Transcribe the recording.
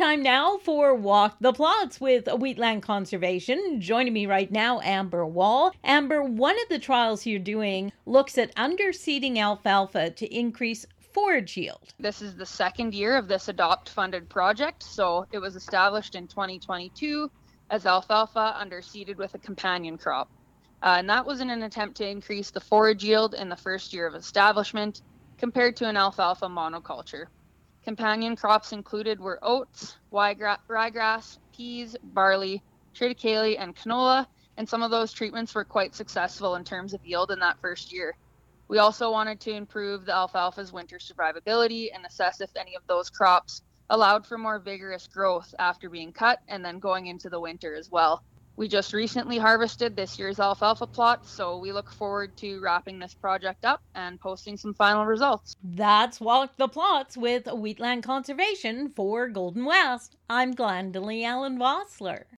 Time now for Walk the Plots with Wheatland Conservation. Joining me right now, Amber Wall. Amber, one of the trials you're doing looks at underseeding alfalfa to increase forage yield. This is the second year of this Adopt-funded project, so it was established in 2022 as alfalfa underseeded with a companion crop. And that was in an attempt to increase the forage yield in the first year of establishment compared to an alfalfa monoculture. Companion crops included were oats, ryegrass, peas, barley, triticale, and canola, and some of those treatments were quite successful in terms of yield in that first year. We also wanted to improve the alfalfa's winter survivability and assess if any of those crops allowed for more vigorous growth after being cut and then going into the winter as well. We just recently harvested this year's alfalfa plot, so we look forward to wrapping this project up and posting some final results. That's Walk the Plots with Wheatland Conservation for Golden West. I'm Glendalee Allen Vossler.